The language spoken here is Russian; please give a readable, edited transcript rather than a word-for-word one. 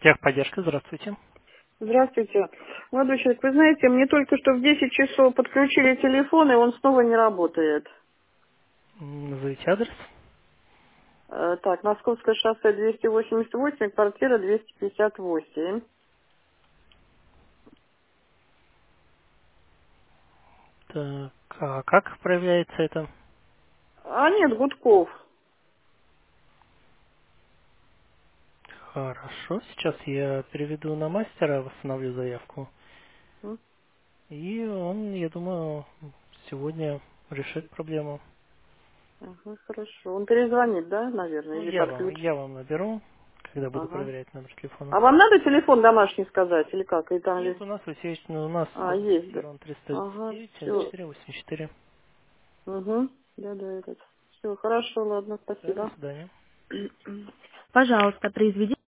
Техподдержка, здравствуйте. Здравствуйте. Молодой человек, вы знаете, мне только что в 10 часов подключили телефон, и он снова не работает. Назовите адрес. Так, Московское шоссе 288, квартира 258. Так, а как проявляется это? А нет, гудков. Хорошо, сейчас я переведу на мастера, восстановлю заявку. М, И он, я думаю, сегодня решит проблему. Ага, хорошо. Он перезвонит, да, наверное, Ну, или я подключит? вам наберу, когда буду Ага. проверять номер телефона. А вам надо телефон домашний сказать, или как? И там Нет, есть... у нас, Алексей, у нас А, есть, да. зафиксирован Ага, 309 все. 484. Угу. Да, этот. Все, хорошо, ладно, Да, до спасибо. свидания. Пожалуйста, произведите.